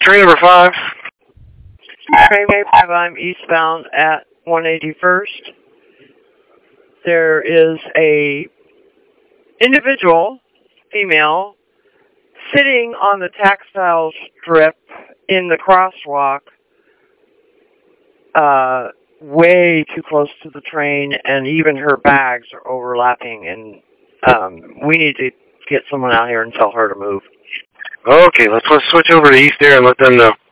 train number 5. Trainway 5, I'm eastbound at 181st. There is a individual, female, sitting on the textile strip in the crosswalk, way too close to the train, and even her bags are overlapping, and we need to get someone out here and tell her to move. Okay, let's switch over to East Air and let them know.